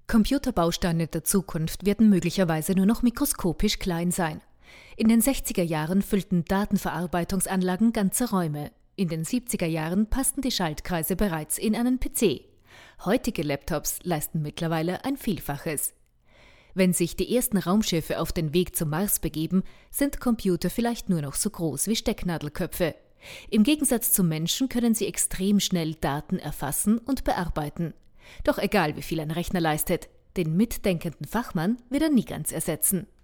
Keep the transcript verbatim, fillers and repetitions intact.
Computerbausteine der Zukunft werden möglicherweise nur noch mikroskopisch klein sein. In den sechziger Jahren füllten Datenverarbeitungsanlagen ganze Räume. In den siebziger Jahren passten die Schaltkreise bereits in einen P C. Heutige Laptops leisten mittlerweile ein Vielfaches. Wenn sich die ersten Raumschiffe auf den Weg zum Mars begeben, sind Computer vielleicht nur noch so groß wie Stecknadelköpfe. Im Gegensatz zum Menschen können sie extrem schnell Daten erfassen und bearbeiten. Doch egal, wie viel ein Rechner leistet, den mitdenkenden Fachmann wird er nie ganz ersetzen.